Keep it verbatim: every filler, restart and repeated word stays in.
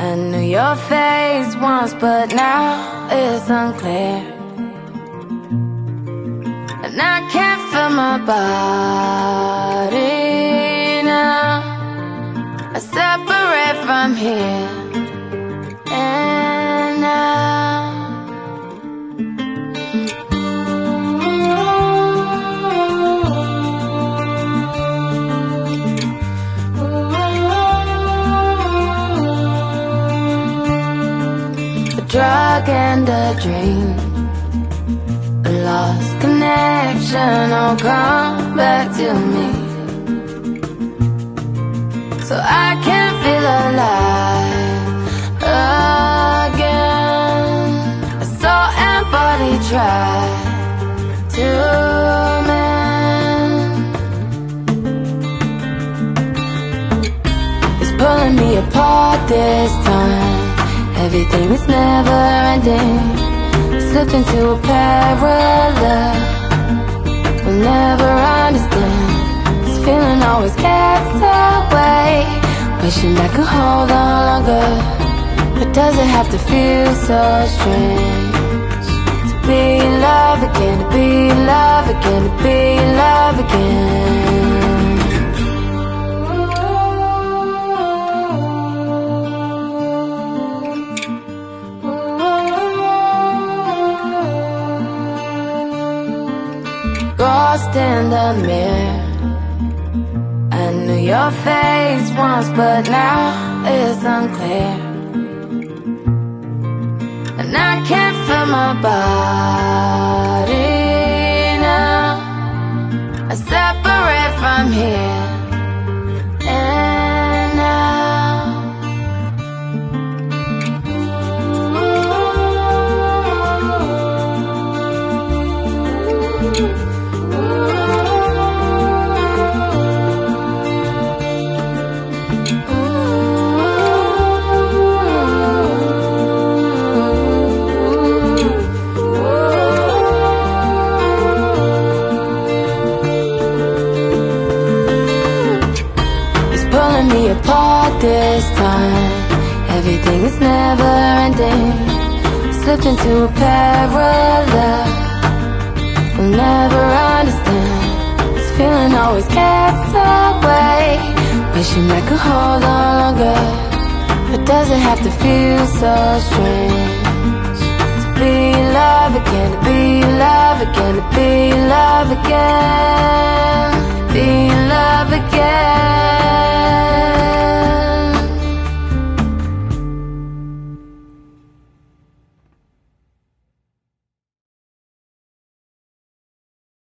I knew your face once, but now it's unclear. And I can't feel my body now. I separate from here and now. A drug and a dream, a lost connection, all come back to me, so I can feel alive again. A soul and body try to mend. It's pulling me apart this time. Everything is never ending. Slipped into a parallel we'll never understand. This feeling always gets away. Wishing I could hold on longer, but does it have to feel so strange? To be in love again, to be in love again, to be in love again. Lost in the mirror, I knew your face once, but now it's unclear. And I can't feel my body now. I separate from here and now. Me apart this time. Everything is never ending. Slipped into a parallel we'll never understand. This feeling always gets away. Wishing I could hold on longer, but does it have to feel so strange? To be in love again, to be in love again, to be in love again.